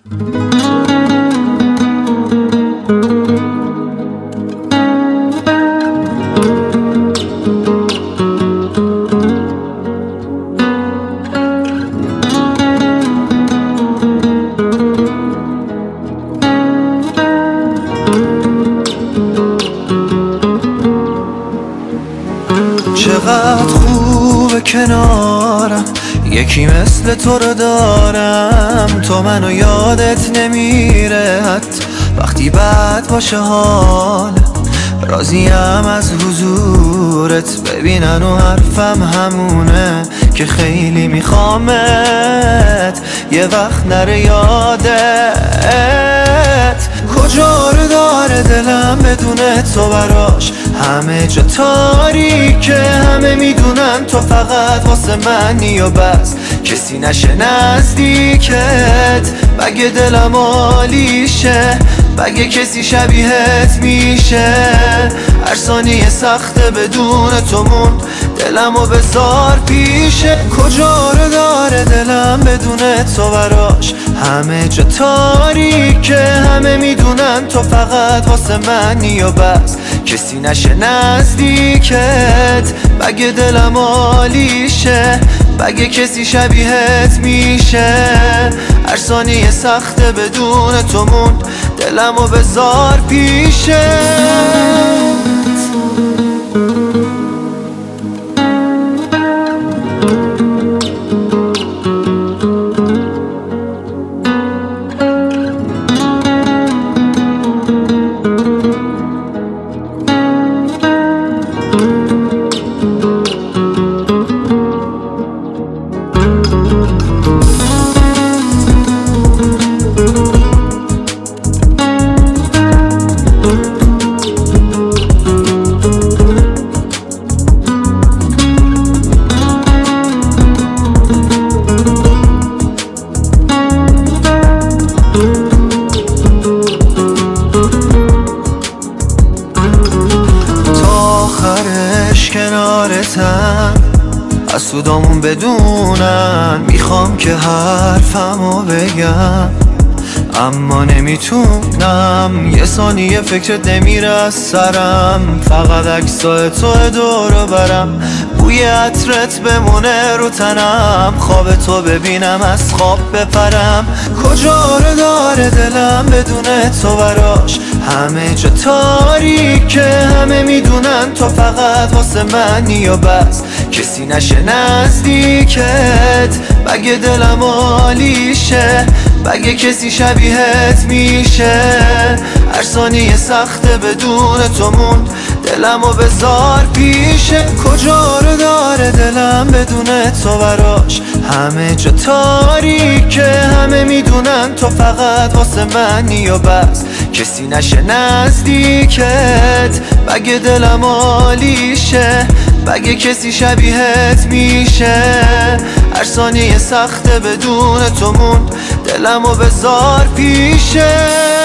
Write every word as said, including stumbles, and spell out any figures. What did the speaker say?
چقدر خوبه کنارم، یکی مثل تو رو دارم. تو منو یادت نمیره حتی وقتی بد باشه حال. راضیم از حضورت، ببینن و حرفم همونه که خیلی میخوامت، یه وقت نره یادت. کجا رو داره دلم بدون تو براش، همه جا تاریکه، همه میدونن تو فقط واسه منی و بس، کسی نشه نزدیکت. بگه دلم عالیشه، بگه کسی شبیهت میشه. هر ثانیه سخته بدون تو موند، دلم و بذار پیشه. کجا رو داره دلم بدون تو براش، همه جا تاریکه، همه میدونن تو فقط واسه منی و بس، کسی نشه نزدیکت. بگه دلم عالیشه، بگه کسی شبیهت میشه. هر ثانیه سخته بدون تو موند، دلم و بذار پیشه. کنارتم، حسودامون بدونن میخوام که حرفمو بگم، اما نمیتونم. یه ثانیه فکرت نمیره از سرم، فقط عکسای تو دورو برم. بوی عطرت بمونه رو تنم، خواب تو ببینم از خواب بپرم. کجا رو داره دلم بدون تو براش، همه جا تاریکه، همه میدونن تو فقط واسه منی و بس، کسی نشه نزدیکت. بگه دلم عالیشه، بگه کسی شبیهت میشه. هر ثانیه سخته بدون تو موند، دلم و بذار پیشه. کجا رو داره دلم بدون تو براش، همه جا تاریکه، همه میدونن تو فقط واسه منی و بس، کسی نشه نزدیکت. بگه دلم عالیشه، بگه کسی شبیهت میشه. هر ثانیه سخته بدون تو موند، دلم و بذار پیشه.